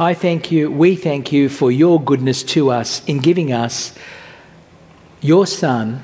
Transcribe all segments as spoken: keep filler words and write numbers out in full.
I thank you, we thank you for your goodness to us in giving us your Son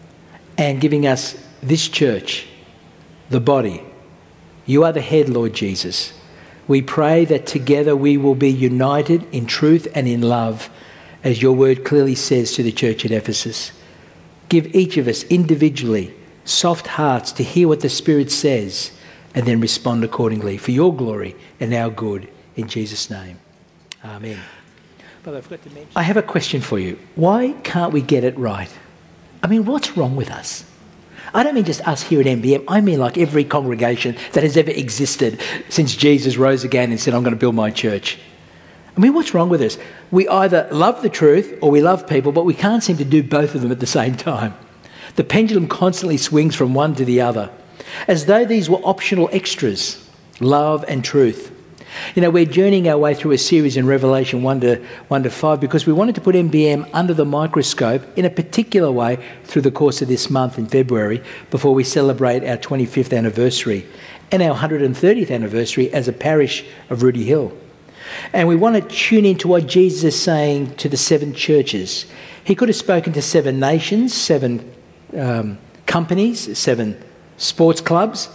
and giving us this church, the body. You are the head, Lord Jesus. We pray that together we will be united in truth and in love, as your word clearly says to the church at Ephesus. Give each of us individually soft hearts to hear what the Spirit says and then respond accordingly for your glory and our good. In Jesus' name. Amen. But I forgot to mention, I have a question for you. Why can't we get it right? I mean, what's wrong with us? I don't mean just us here at M B M. I mean like every congregation that has ever existed since Jesus rose again and said, I'm going to build my church. I mean, what's wrong with us? We either love the truth or we love people, but we can't seem to do both of them at the same time. The pendulum constantly swings from one to the other, as though these were optional extras, love and truth. You know, we're journeying our way through a series in Revelation one to five because we wanted to put M B M under the microscope in a particular way through the course of this month in February before we celebrate our twenty-fifth anniversary and our one hundred thirtieth anniversary as a parish of Rooty Hill. And we want to tune into what Jesus is saying to the seven churches. He could have spoken to seven nations, seven um, companies, seven sports clubs,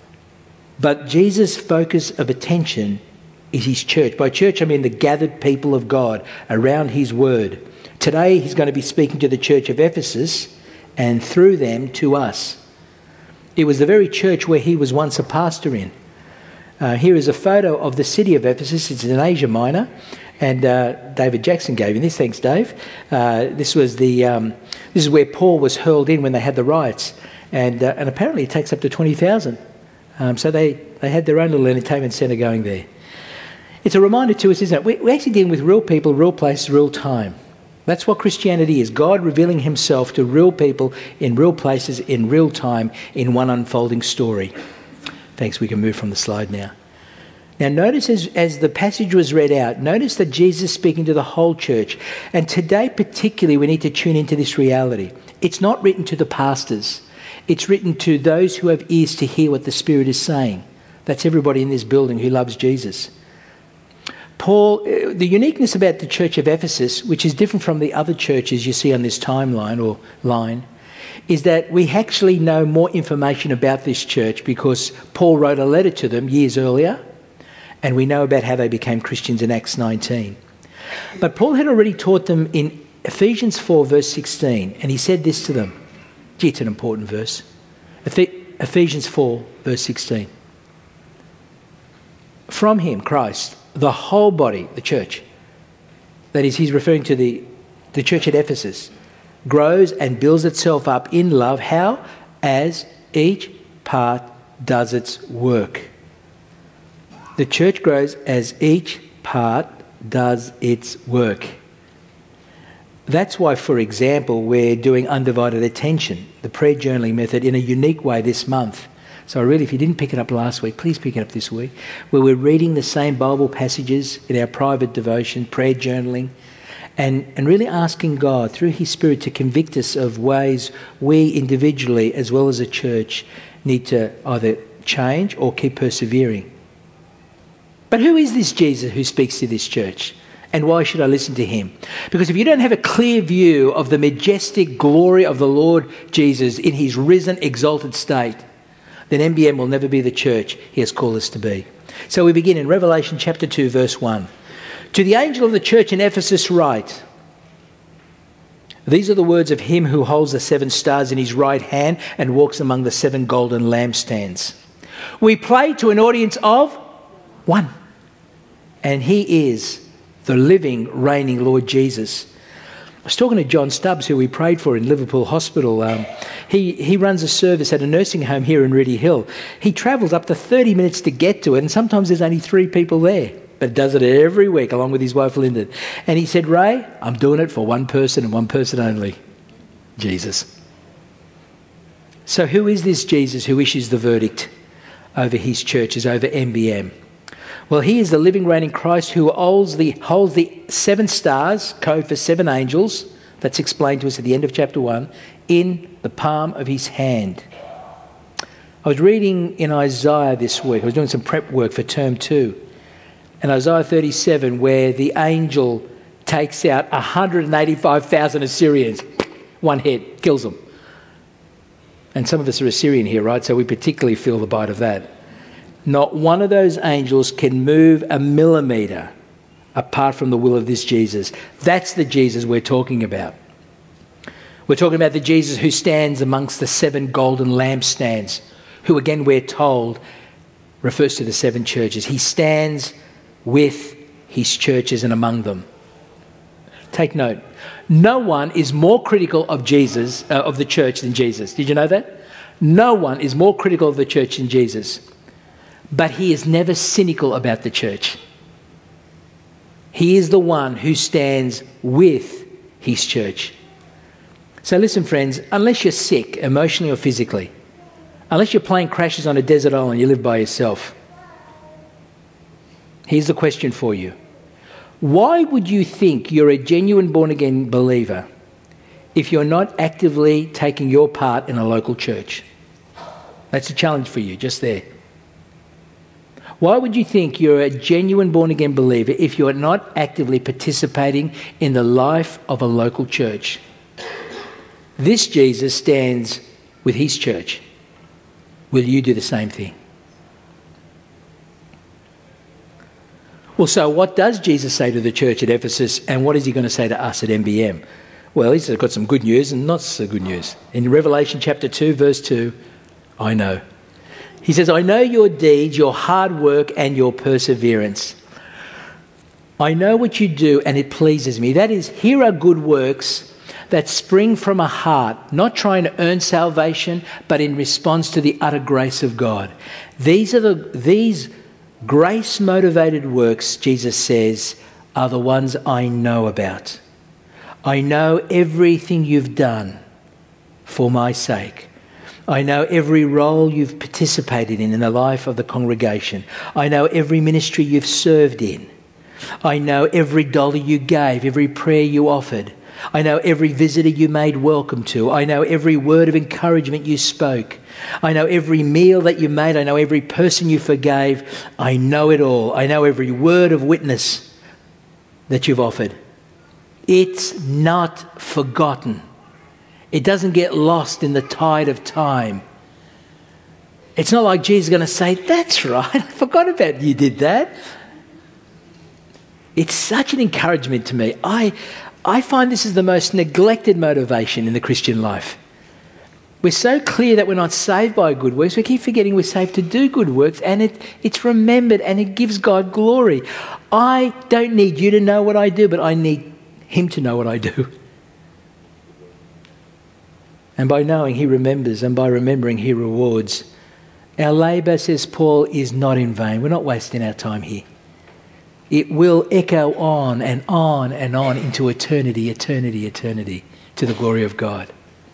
but Jesus' focus of attention is his church. By church, I mean the gathered people of God around his word. Today, he's going to be speaking to the church of Ephesus and through them to us. It was the very church where he was once a pastor in. Uh, here is a photo of the city of Ephesus. It's in Asia Minor, and uh, David Jackson gave me this. Thanks, Dave. Uh, this was the um, this is where Paul was hurled in when they had the riots, and uh, and apparently it takes up to twenty thousand. Um, so they, they had their own little entertainment centre going there. It's a reminder to us, isn't it? We, we're actually dealing with real people, real places, real time. That's what Christianity is. God revealing himself to real people in real places, in real time, in one unfolding story. Thanks, we can move from the slide now. Now notice as, as the passage was read out, notice that Jesus is speaking to the whole church. And today particularly we need to tune into this reality. It's not written to the pastors. It's written to those who have ears to hear what the Spirit is saying. That's everybody in this building who loves Jesus. Paul, the uniqueness about the church of Ephesus, which is different from the other churches you see on this timeline or line, is that we actually know more information about this church because Paul wrote a letter to them years earlier, and we know about how they became Christians in Acts nineteen. But Paul had already taught them in Ephesians four verse sixteen, and he said this to them. Gee, it's an important verse. Ephesians four, verse sixteen. From him, Christ, the whole body, the church, that is, he's referring to the, the church at Ephesus, grows and builds itself up in love. How? As each part does its work. The church grows as each part does its work. That's why, for example, we're doing undivided attention, the prayer journaling method, in a unique way this month. So really, if you didn't pick it up last week, please pick it up this week, where we're reading the same Bible passages in our private devotion, prayer journaling, and, and really asking God, through his Spirit, to convict us of ways we individually, as well as a church, need to either change or keep persevering. But who is this Jesus who speaks to this church? And why should I listen to him? Because if you don't have a clear view of the majestic glory of the Lord Jesus in his risen, exalted state, then M B M will never be the church he has called us to be. So we begin in Revelation chapter two, verse one. To the angel of the church in Ephesus write, these are the words of him who holds the seven stars in his right hand and walks among the seven golden lampstands. We play to an audience of one. And he is the living, reigning Lord Jesus. I was talking to John Stubbs, who we prayed for in Liverpool Hospital. Um, he, he runs a service at a nursing home here in Rooty Hill. He travels up to thirty minutes to get to it, and sometimes there's only three people there. But does it every week along with his wife Lyndon. And he said, Ray, I'm doing it for one person and one person only. Jesus. So who is this Jesus who issues the verdict over his churches, over M B M? Well, he is the living, reigning Christ who holds the, holds the seven stars, code for seven angels, that's explained to us at the end of chapter one, in the palm of his hand. I was reading in Isaiah this week. I was doing some prep work for term two. And Isaiah thirty-seven, where the angel takes out one hundred eighty-five thousand Assyrians, one hit, kills them. And some of us are Assyrian here, right? So we particularly feel the bite of that. Not one of those angels can move a millimetre apart from the will of this Jesus. That's the Jesus we're talking about. We're talking about the Jesus who stands amongst the seven golden lampstands, who again we're told refers to the seven churches. He stands with his churches and among them. Take note. No one is more critical of Jesus, uh, of the church than Jesus. Did you know that? No one is more critical of the church than Jesus. But he is never cynical about the church. He is the one who stands with his church. So listen, friends, unless you're sick, emotionally or physically, unless your plane crashes on a desert island and you live by yourself, here's the question for you. Why would you think you're a genuine born-again believer if you're not actively taking your part in a local church? That's a challenge for you, just there. Why would you think you're a genuine born-again believer if you're not actively participating in the life of a local church? This Jesus stands with his church. Will you do the same thing? Well, so what does Jesus say to the church at Ephesus, and what is he going to say to us at M B M? Well, he's got some good news and not so good news. In Revelation chapter two, verse two, I know. He says, I know your deeds, your hard work and your perseverance. I know what you do and it pleases me. That is, here are good works that spring from a heart, not trying to earn salvation, but in response to the utter grace of God. These are the these grace-motivated works, Jesus says, are the ones I know about. I know everything you've done for my sake. I know every role you've participated in in the life of the congregation. I know every ministry you've served in. I know every dollar you gave, every prayer you offered. I know every visitor you made welcome to. I know every word of encouragement you spoke. I know every meal that you made. I know every person you forgave. I know it all. I know every word of witness that you've offered. It's not forgotten. It doesn't get lost in the tide of time. It's not like Jesus is going to say, that's right, I forgot about you did that. It's such an encouragement to me. I, I find this is the most neglected motivation in the Christian life. We're so clear that we're not saved by good works. We keep forgetting we're saved to do good works, and it, it's remembered and it gives God glory. I don't need you to know what I do, but I need him to know what I do. And by knowing, he remembers, and by remembering, he rewards. Our labour, says Paul, is not in vain. We're not wasting our time here. It will echo on and on and on into eternity, eternity, eternity, to the glory of God.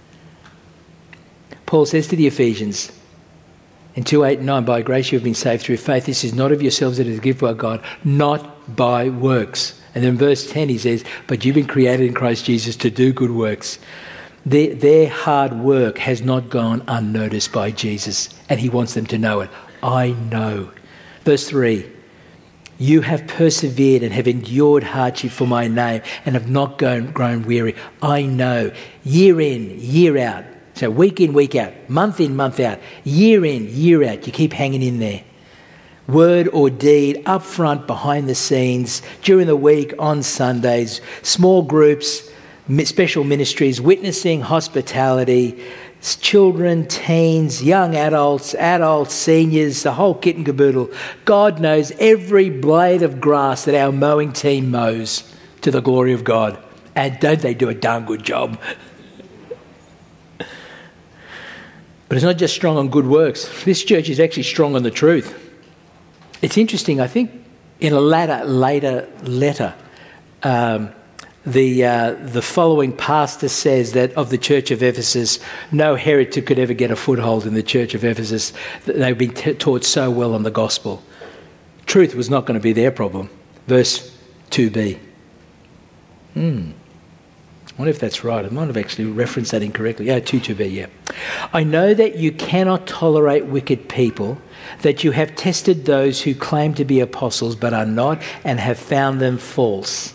Paul says to the Ephesians in two, eight and nine, by grace you have been saved through faith. This is not of yourselves, it is a gift by God, not by works. And then verse ten he says, but you've been created in Christ Jesus to do good works. Their, their hard work has not gone unnoticed by Jesus, and he wants them to know it. I know. Verse three, you have persevered and have endured hardship for my name and have not grown, grown weary. I know. Year in, year out. So week in, week out. Month in, month out. Year in, year out. You keep hanging in there. Word or deed, up front, behind the scenes, during the week, on Sundays, small groups, special ministries, witnessing, hospitality, children, teens, young adults, adults, seniors, the whole kit and caboodle. God knows every blade of grass that our mowing team mows to the glory of God. And don't they do a darn good job? But it's not just strong on good works. This church is actually strong on the truth. It's interesting, I think, in a later, later letter, um, The uh, the following pastor says that of the church of Ephesus, no heretic could ever get a foothold in the church of Ephesus. They've been t- taught so well on the gospel. Truth was not going to be their problem. Verse two b. Hmm. wonder if that's right. I might have actually referenced that incorrectly. Yeah, two two b, yeah. I know that you cannot tolerate wicked people, that you have tested those who claim to be apostles but are not, and have found them false.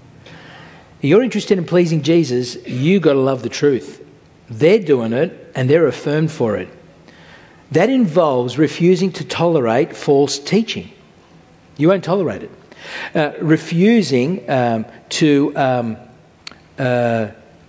If you're interested in pleasing Jesus, you got to love the truth. They're doing it and they're affirmed for it. That involves refusing to tolerate false teaching. You won't tolerate it. Uh, refusing um, to um, uh,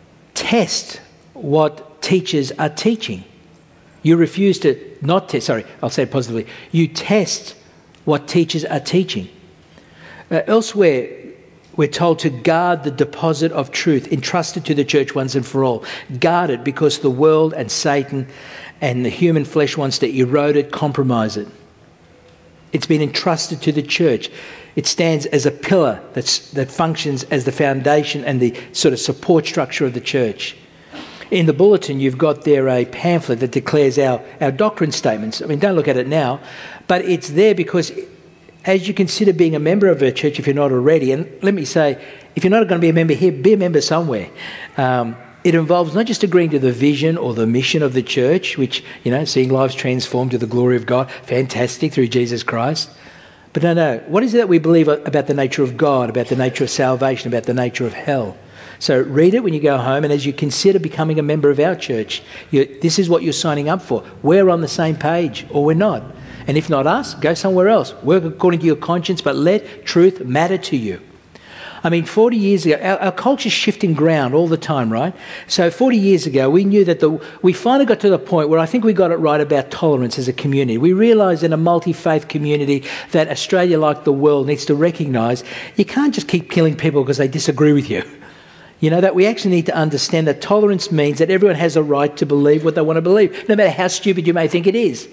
test what teachers are teaching. You refuse to not test, sorry, I'll say it positively. You test what teachers are teaching. Uh, elsewhere, we're told to guard the deposit of truth entrusted to the church once and for all. Guard it because the world and Satan and the human flesh wants to erode it, compromise it. It's been entrusted to the church. It stands as a pillar that's, that functions as the foundation and the sort of support structure of the church. In the bulletin, you've got there a pamphlet that declares our, our doctrine statements. I mean, don't look at it now, but it's there because as you consider being a member of a church, if you're not already, and let me say, if you're not going to be a member here, be a member somewhere. Um, it involves not just agreeing to the vision or the mission of the church, which, you know, seeing lives transformed to the glory of God, fantastic, through Jesus Christ. But no, no, what is it that we believe about the nature of God, about the nature of salvation, about the nature of hell? So read it when you go home, and as you consider becoming a member of our church, you, this is what you're signing up for. We're on the same page, or we're not. And if not us, go somewhere else. Work according to your conscience, but let truth matter to you. I mean, forty years ago, our, our culture's shifting ground all the time, right? So forty years ago, we knew that the we finally got to the point where I think we got it right about tolerance as a community. We realised in a multi-faith community that Australia, like the world, needs to recognise you can't just keep killing people because they disagree with you. You know, that we actually need to understand that tolerance means that everyone has a right to believe what they want to believe, no matter how stupid you may think it is.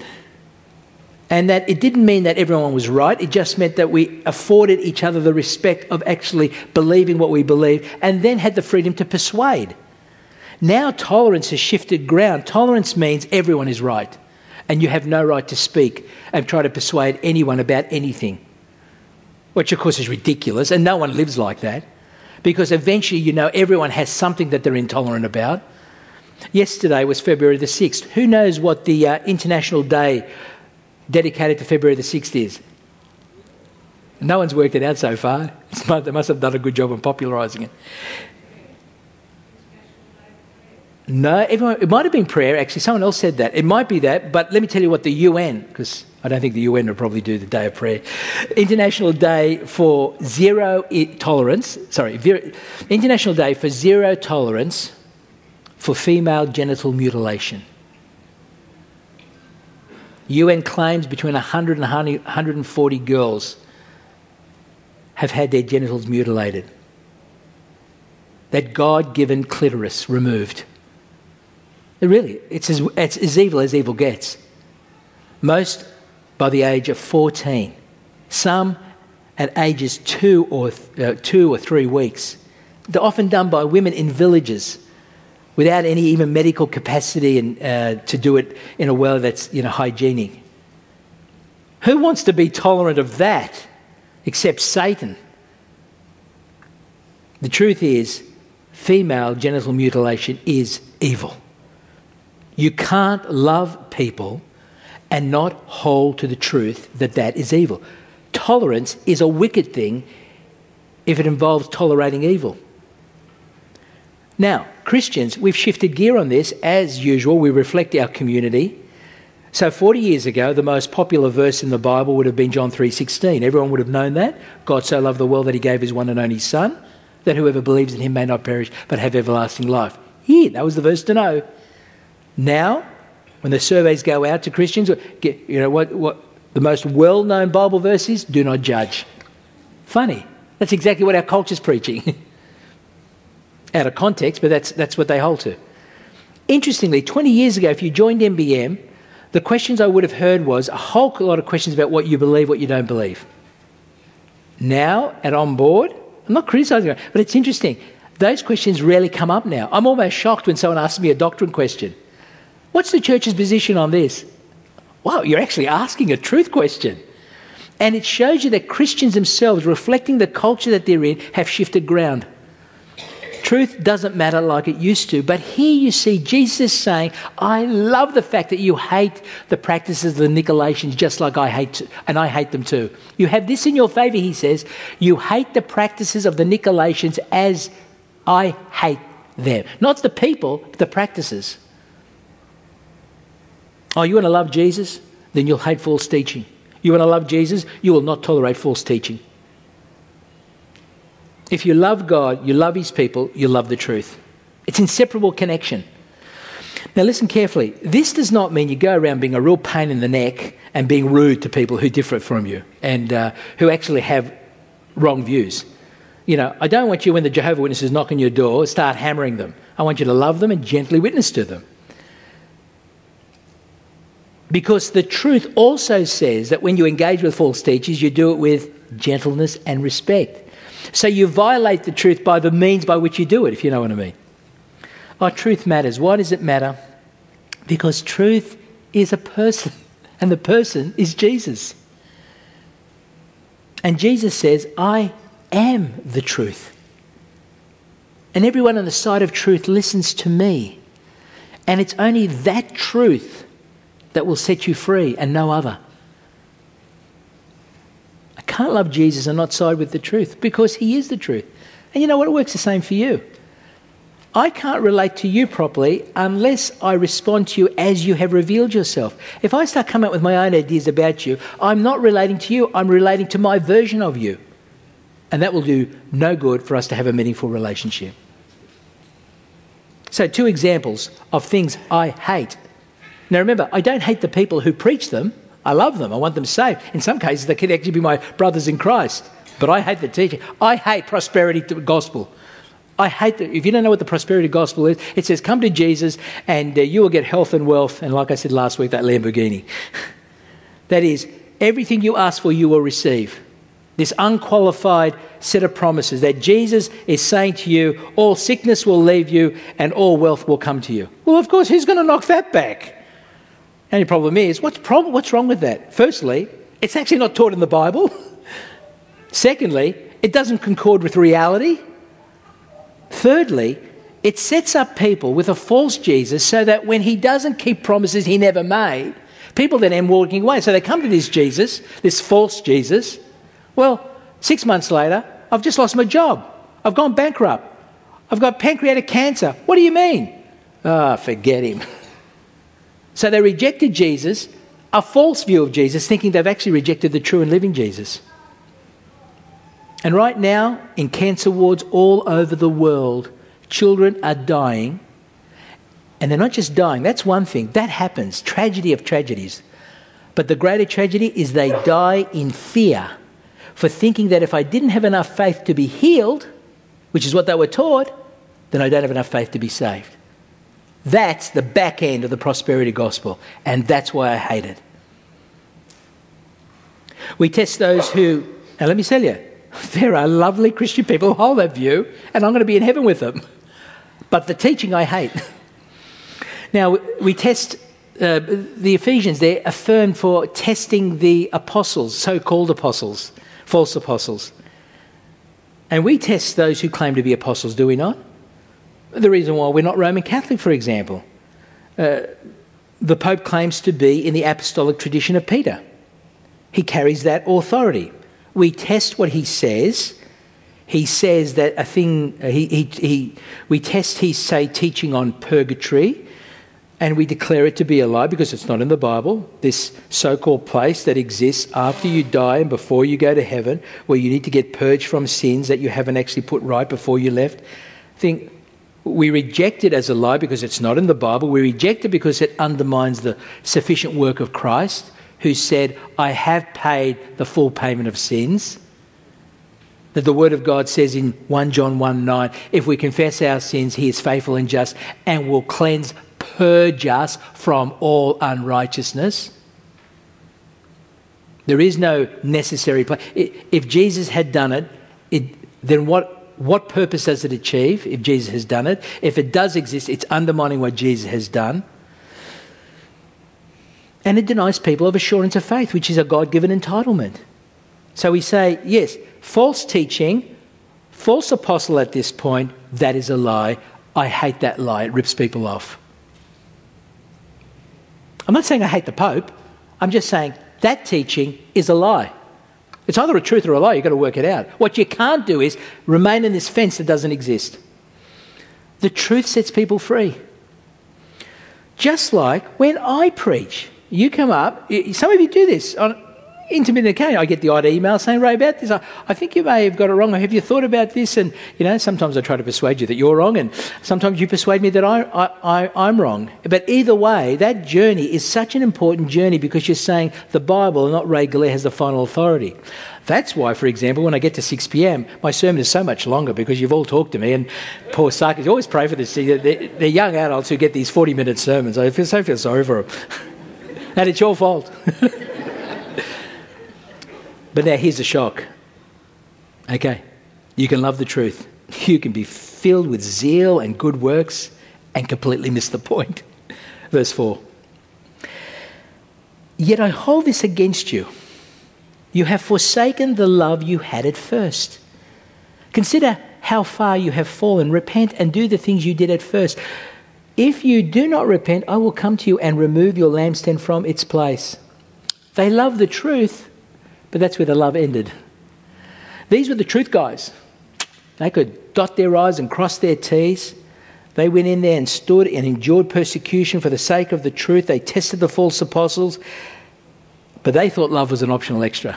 And that it didn't mean that everyone was right. It just meant that we afforded each other the respect of actually believing what we believe and then had the freedom to persuade. Now tolerance has shifted ground. Tolerance means everyone is right and you have no right to speak and try to persuade anyone about anything, which of course is ridiculous, and no one lives like that because eventually, you know, everyone has something that they're intolerant about. Yesterday was February the sixth. Who knows what the uh, International Day dedicated to February the sixth is? No one's worked it out so far. It's, they must have done a good job of popularising it. No, everyone, it might have been prayer, actually. Someone else said that. It might be that, but let me tell you what the U N, because I don't think the U N will probably do the Day of Prayer. International Day for Zero Tolerance, sorry, International Day for Zero Tolerance for Female Genital Mutilation. U N claims between one hundred and one hundred forty girls have had their genitals mutilated. That God-given clitoris removed. Really, it's as, it's as evil as evil gets. Most by the age of fourteen. Some at ages two or, uh, two or three weeks. They're often done by women in villages without any even medical capacity and uh, to do it in a way that's, you know, hygienic. Who wants to be tolerant of that except Satan? The truth is, female genital mutilation is evil. You can't love people and not hold to the truth that that is evil. Tolerance is a wicked thing if it involves tolerating evil. Now, Christians, we've shifted gear on this. As usual, we reflect our community. So forty years ago, the most popular verse in the Bible would have been John three sixteen. Everyone would have known that. God so loved the world that he gave his one and only Son, that whoever believes in him may not perish but have everlasting life. Yeah, that was the verse to know. Now, when the surveys go out to Christians, you know what, what the most well-known Bible verse is? Do not judge. Funny. That's exactly what our culture's preaching. Out of context, but that's that's what they hold to. Interestingly, twenty years ago, if you joined M B M, the questions I would have heard was a whole lot of questions about what you believe, what you don't believe. Now, at On Board, I'm not criticising it, but it's interesting. Those questions rarely come up now. I'm almost shocked when someone asks me a doctrine question. What's the church's position on this? Wow, you're actually asking a truth question. And it shows you that Christians themselves, reflecting the culture that they're in, have shifted ground. truth doesn't matter like it used to. But here you see Jesus saying, I love the fact that you hate the practices of the Nicolaitans just like I hate, to, and I hate them too. You have this in your favour, he says. You hate the practices of the Nicolaitans as I hate them. Not the people, but the practices. Oh, you want to love Jesus? Then you'll hate false teaching. You want to love Jesus? You will not tolerate false teaching. If you love God, you love his people, you love the truth. It's inseparable connection. Now listen carefully. This does not mean you go around being a real pain in the neck and being rude to people who differ from you and uh, who actually have wrong views. You know, I don't want you, when the Jehovah's Witnesses knock on your door, start hammering them. I want you to love them and gently witness to them. Because the truth also says that when you engage with false teachers, you do it with gentleness and respect. So you violate the truth by the means by which you do it, if you know what I mean. Oh, truth matters. Why does it matter? Because truth is a person, and the person is Jesus. And Jesus says, I am the truth. And everyone on the side of truth listens to me. And it's only that truth that will set you free and no other. I can't love Jesus and not side with the truth because he is the truth. And you know what? It works the same for you. I can't relate to you properly unless I respond to you as you have revealed yourself. If I start coming up with my own ideas about you, I'm not relating to you, I'm relating to my version of you. And that will do no good for us to have a meaningful relationship. So two examples of things I hate. Now remember, I don't hate the people who preach them. I love them. I want them saved. In some cases, they could actually be my brothers in Christ. But I hate the teaching. I hate prosperity gospel. I hate that. If you don't know what the prosperity gospel is, it says, come to Jesus and uh, you will get health and wealth. And like I said last week, that Lamborghini. That is, everything you ask for, you will receive. This unqualified set of promises that Jesus is saying to you, all sickness will leave you and all wealth will come to you. Well, of course, who's going to knock that back? The only problem is, what's, prob- what's wrong with that? Firstly, it's actually not taught in the Bible. Secondly, it doesn't concord with reality. Thirdly, it sets up people with a false Jesus so that when he doesn't keep promises he never made, people then end walking away. So they come to this Jesus, this false Jesus. Well, six months later, I've just lost my job. I've gone bankrupt. I've got pancreatic cancer. What do you mean? Ah, oh, forget him. So they rejected Jesus, a false view of Jesus, thinking they've actually rejected the true and living Jesus. And right now, in cancer wards all over the world, children are dying. And they're not just dying. That's one thing. That happens. Tragedy of tragedies. But the greater tragedy is they die in fear for thinking that if I didn't have enough faith to be healed, which is what they were taught, then I don't have enough faith to be saved. That's the back end of the prosperity gospel, and that's why I hate it. We test those who, and let me tell you, there are lovely Christian people who hold that view, and I'm going to be in heaven with them. But the teaching I hate. Now, we test, uh, the Ephesians, they're affirmed for testing the apostles, so-called apostles, false apostles. And we test those who claim to be apostles, do we not? The reason why we're not Roman Catholic, for example. Uh, the Pope claims to be in the apostolic tradition of Peter. He carries that authority. We test what he says. He says that a thing, uh, he, he, he, we test his, say, teaching on purgatory, and we declare it to be a lie because it's not in the Bible. This so-called place that exists after you die and before you go to heaven, where you need to get purged from sins that you haven't actually put right before you left. I think we reject it as a lie because it's not in the Bible. We reject it because it undermines the sufficient work of Christ, who said, I have paid the full payment of sins. That the Word of God says in First John one nine, if we confess our sins, he is faithful and just and will cleanse, purge us from all unrighteousness. There is no necessary place. If Jesus had done it, it then what What purpose does it achieve if Jesus has done it? If it does exist, it's undermining what Jesus has done. And it denies people of assurance of faith, which is a God-given entitlement. So we say, yes, false teaching False apostle at this point, that is a lie. I hate that lie. It rips people off. I'm not saying I hate the Pope. I'm just saying that teaching is a lie. It's either a truth or a lie. You've got to work it out. What you can't do is remain in this fence that doesn't exist. The truth sets people free. Just like when I preach, you come up, some of you do this on intermittent occasion. I get the odd email saying, Ray, about this, I, I think you may have got it wrong. Have you thought about this? And, you know, sometimes I try to persuade you that you're wrong, and sometimes you persuade me that I, I, I, I'm wrong. But either way, that journey is such an important journey because you're saying the Bible and not Ray Galea has the final authority. That's why, for example, when I get to six p.m, my sermon is so much longer because you've all talked to me, and poor suckers, you always pray for this. They're, they're young adults who get these forty-minute sermons. I feel so feel sorry for them. And it's your fault. But now here's the shock. Okay, you can love the truth. You can be filled with zeal and good works and completely miss the point. Verse four. Yet I hold this against you. You have forsaken the love you had at first. Consider how far you have fallen. Repent and do the things you did at first. If you do not repent, I will come to you and remove your lampstand from its place. They love the truth, but that's where the love ended. These were the truth guys. They could dot their I's and cross their T's. They went in there and stood and endured persecution for the sake of the truth. They tested the false apostles, but they thought love was an optional extra.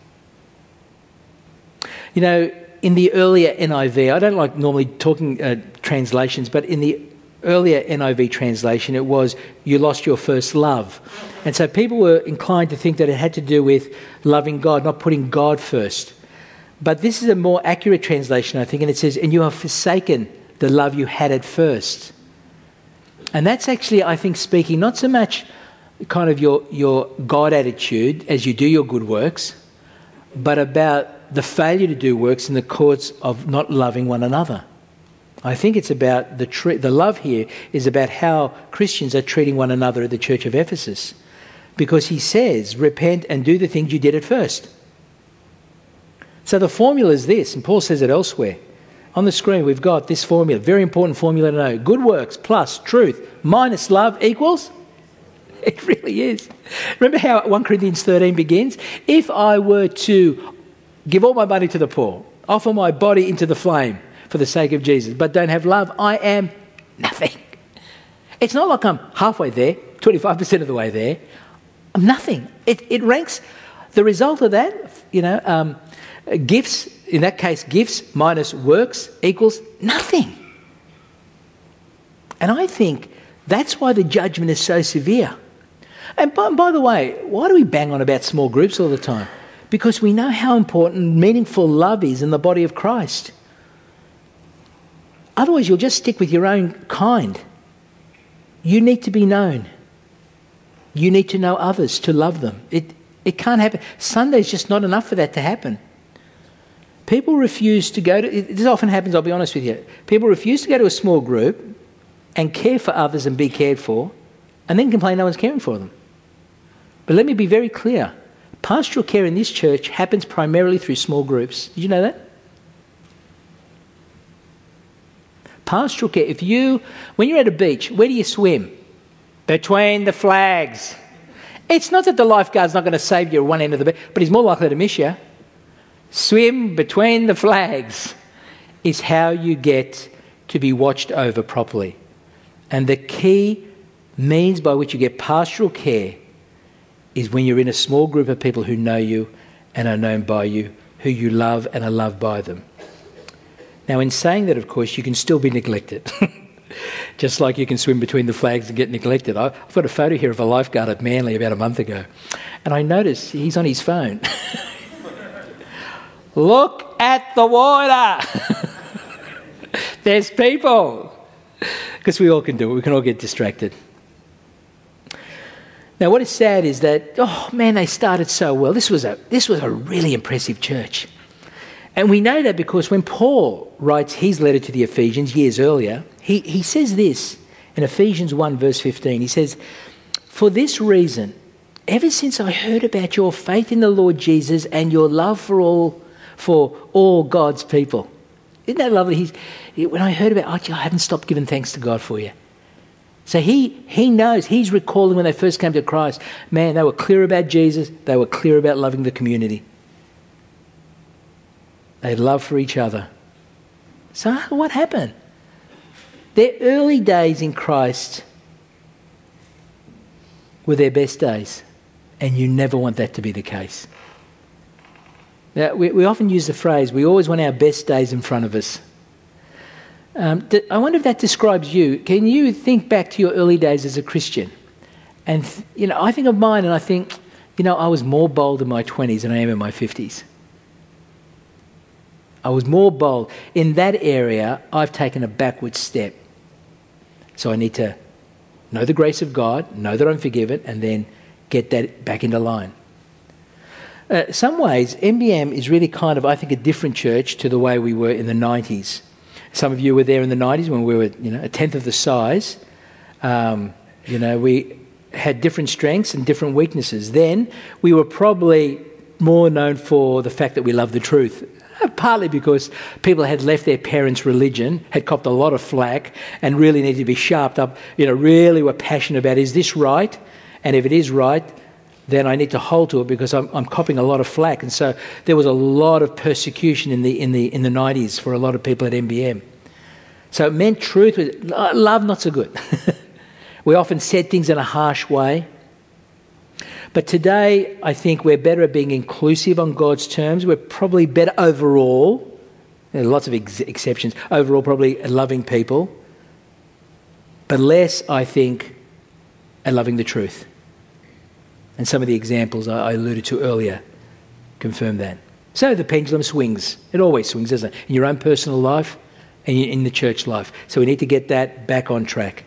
You know, in the earlier N I V, I don't like normally talking uh, translations, but in the earlier N I V translation, it was, you lost your first love. And so people were inclined to think that it had to do with loving God, not putting God first. But this is a more accurate translation, I think, and it says, and you have forsaken the love you had at first. And that's actually, I think, speaking not so much kind of your, your God attitude as you do your good works, but about the failure to do works in the courts of not loving one another. I think it's about the tre- the love here is about how Christians are treating one another at the church of Ephesus. Because he says, repent and do the things you did at first. So the formula is this, and Paul says it elsewhere. On the screen we've got this formula, very important formula to know. Good works plus truth minus love equals? It really is. Remember how First Corinthians thirteen begins? If I were to give all my money to the poor, offer my body into the flame for the sake of Jesus, but don't have love, I am nothing. It's not like I'm halfway there, twenty-five percent of the way there. I'm nothing. It, it ranks, the result of that, you know, um, gifts, in that case, gifts minus works equals nothing. And I think that's why the judgment is so severe. And by, by the way, why do we bang on about small groups all the time? Because we know how important meaningful love is in the body of Christ. Otherwise, you'll just stick with your own kind. You need to be known. You need to know others to love them. It it can't happen. Sunday's just not enough for that to happen. People refuse to go to... This often happens, I'll be honest with you. People refuse to go to a small group and care for others and be cared for, and then complain no one's caring for them. But let me be very clear. Pastoral care in this church happens primarily through small groups. Did you know that? Pastoral care, if you, when you're at a beach, where do you swim? Between the flags. It's not that the lifeguard's not going to save you at one end of the beach, but he's more likely to miss you. Swim between the flags is how you get to be watched over properly. And the key means by which you get pastoral care is when you're in a small group of people who know you and are known by you, who you love and are loved by them. Now, in saying that, of course, you can still be neglected. Just like you can swim between the flags and get neglected. I've got a photo here of a lifeguard at Manly about a month ago. And I noticed he's on his phone. Look at the water. There's people. Because we all can do it. We can all get distracted. Now, what is sad is that, oh man, they started so well. This was a this was a really impressive church. And we know that because when Paul writes his letter to the Ephesians years earlier, he, he says this in Ephesians one verse fifteen. He says, for this reason, ever since I heard about your faith in the Lord Jesus and your love for all, for all God's people. Isn't that lovely? He's, he, when I heard about Archie, I haven't stopped giving thanks to God for you. So he he knows, he's recalling when they first came to Christ, man, they were clear about Jesus, they were clear about loving the community. They had love for each other. So what happened? Their early days in Christ were their best days, and you never want that to be the case. Now, we, we often use the phrase, we always want our best days in front of us. Um, th- I wonder if that describes you. Can you think back to your early days as a Christian? And, th- you know, I think of mine and I think, you know, I was more bold in my twenties than I am in my fifties. I was more bold. In that area, I've taken a backward step. So I need to know the grace of God, know that I'm forgiven, and then get that back into line. Uh, some ways, M B M is really kind of, I think, a different church to the way we were in the nineties. Some of you were there in the nineties when we were, you know, a tenth of the size. Um, you know, we had different strengths and different weaknesses. Then we were probably more known for the fact that we loved the truth. Partly because people had left their parents' religion, had copped a lot of flack, and really needed to be sharpened up. You know, really were passionate about, is this right? And if it is right, then I need to hold to it because I'm, I'm copping a lot of flack. And so there was a lot of persecution in the in the in the nineties for a lot of people at M B M. So it meant truth, was, love not so good. We often said things in a harsh way. But today, I think we're better at being inclusive on God's terms. We're probably better overall. There are lots of ex- exceptions. Overall, probably at loving people. But less, I think, at loving the truth. And some of the examples I alluded to earlier confirm that. So the pendulum swings. It always swings, doesn't it? In your own personal life and in the church life. So we need to get that back on track.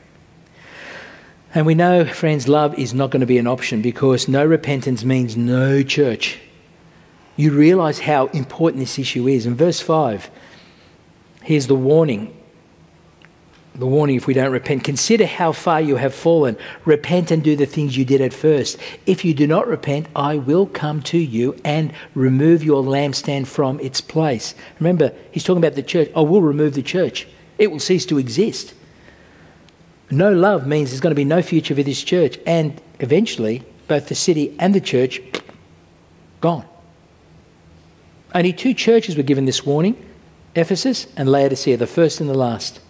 And we know, friends, love is not going to be an option because no repentance means no church. You realise how important this issue is. In verse five, here's the warning. The warning if we don't repent. Consider how far you have fallen. Repent and do the things you did at first. If you do not repent, I will come to you and remove your lampstand from its place. Remember, he's talking about the church. I will remove the church. It will cease to exist. No love means there's going to be no future for this church. And eventually, both the city and the church, gone. Only two churches were given this warning, Ephesus and Laodicea, the first and the last.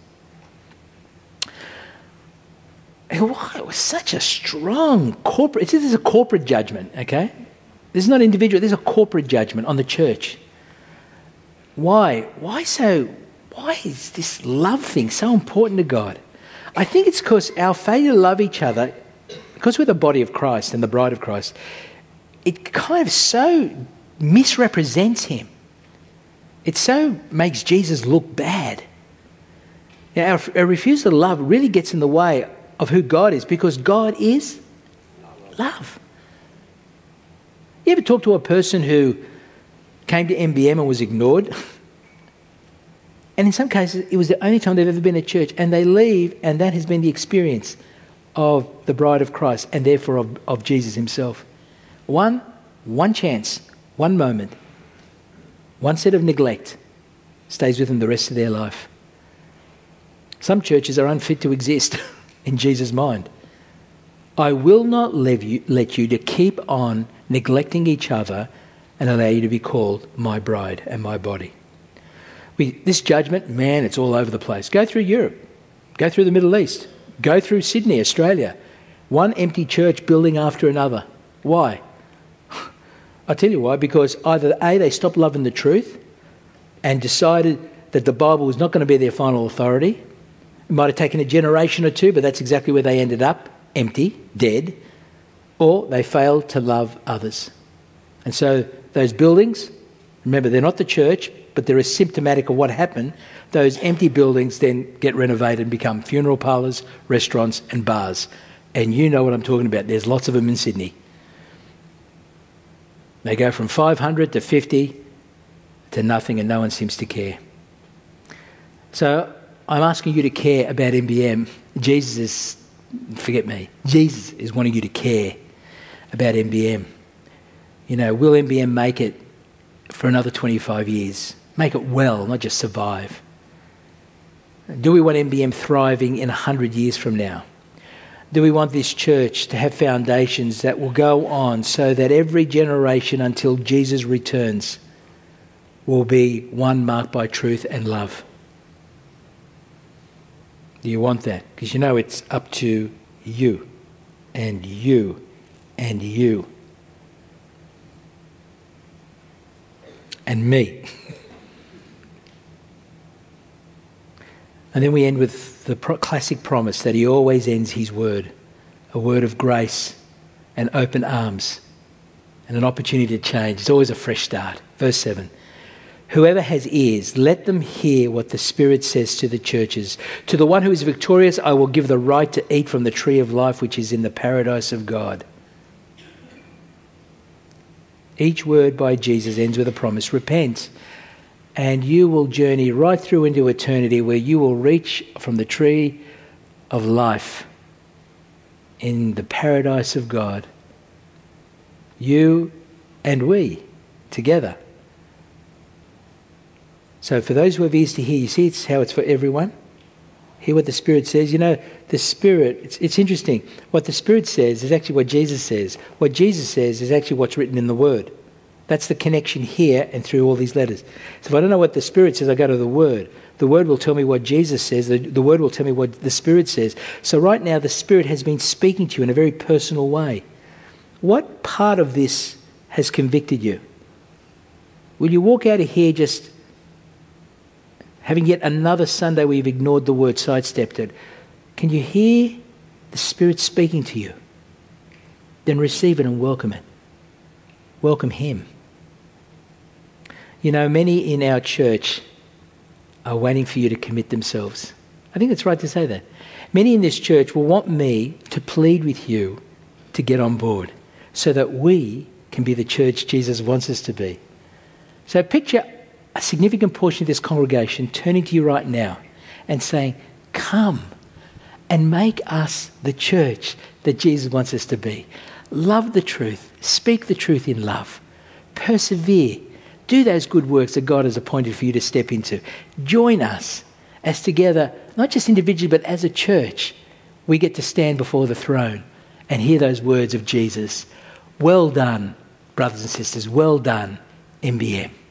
It was such a strong corporate, this is a corporate judgment, okay? This is not individual, this is a corporate judgment on the church. Why? Why so, why is this love thing so important to God? I think it's because our failure to love each other, because we're the body of Christ and the bride of Christ, it kind of so misrepresents him. It so makes Jesus look bad. Now, our, our refusal to love really gets in the way of who God is, because God is love. You ever talk to a person who came to M B M and was ignored? And in some cases, it was the only time they've ever been at church, and they leave, and that has been the experience of the bride of Christ, and therefore of, of Jesus himself. One, one chance, one moment, one set of neglect stays with them the rest of their life. Some churches are unfit to exist in Jesus' mind. I will not let you, let you to keep on neglecting each other and allow you to be called my bride and my body. We, this judgment, man, it's all over the place. Go through Europe. Go through the Middle East. Go through Sydney, Australia. One empty church building after another. Why? I'll tell you why. Because either A, they stopped loving the truth and decided that the Bible was not going to be their final authority. It might have taken a generation or two, but that's exactly where they ended up. Empty, dead. Or they failed to love others. And so those buildings, remember, they're not the church, but they're symptomatic of what happened. Those empty buildings then get renovated and become funeral parlours, restaurants and bars. And you know what I'm talking about. There's lots of them in Sydney. They go from five hundred to fifty to nothing, and no one seems to care. So I'm asking you to care about M B M. Jesus is, forget me, Jesus is wanting you to care about M B M. You know, will M B M make it for another twenty-five years? Make it well, not just survive. Do we want M B M thriving in a hundred years from now? Do we want this church to have foundations that will go on so that every generation until Jesus returns will be one marked by truth and love? Do you want that? Because you know it's up to you and you and you and me. And then we end with the pro- classic promise that he always ends his word, a word of grace and open arms and an opportunity to change. It's always a fresh start. Verse seven. Whoever has ears, let them hear what the Spirit says to the churches. To the one who is victorious, I will give the right to eat from the tree of life which is in the paradise of God. Each word by Jesus ends with a promise. Repent, and you will journey right through into eternity where you will reach from the tree of life in the paradise of God. You and we together. So for those who have ears to hear, you see it's how it's for everyone. Hear what the Spirit says. You know, the Spirit, it's, it's interesting. What the Spirit says is actually what Jesus says. What Jesus says is actually what's written in the Word. That's the connection here and through all these letters. So if I don't know what the Spirit says, I go to the Word. The Word will tell me what Jesus says. The, the Word will tell me what the Spirit says. So right now the Spirit has been speaking to you in a very personal way. What part of this has convicted you? Will you walk out of here just having yet another Sunday where you've ignored the Word, sidestepped it? Can you hear the Spirit speaking to you? Then receive it and welcome it. Welcome Him. You know, many in our church are waiting for you to commit themselves. I think it's right to say that. Many in this church will want me to plead with you to get on board so that we can be the church Jesus wants us to be. So picture a significant portion of this congregation turning to you right now and saying, come and make us the church that Jesus wants us to be. Love the truth. Speak the truth in love. Persevere. Do those good works that God has appointed for you to step into. Join us as together, not just individually, but as a church, we get to stand before the throne and hear those words of Jesus. Well done, brothers and sisters. Well done, M B M.